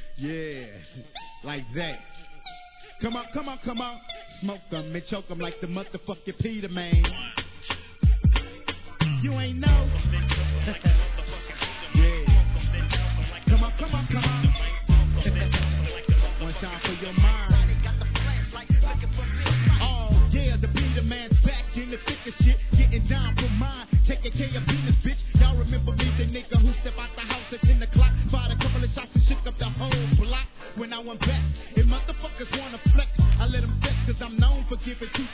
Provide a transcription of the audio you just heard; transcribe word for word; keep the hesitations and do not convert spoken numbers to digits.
Yeah, like that. Come on, come on, come on. Smoke them and choke them like the motherfucking Peter, man. You ain't know. Yeah. Come on, come on, come on. One time for your mind. Oh, yeah, the Peter man's back in the thick of shit. Getting down for mine. Taking care of business, bitch. Y'all remember me, the nigga who stepped out the house at ten o'clock. Fired a couple of shots and shook up the whole block. When I went back, and motherfuckers wanna flex, I let them flex, cause I'm known for giving two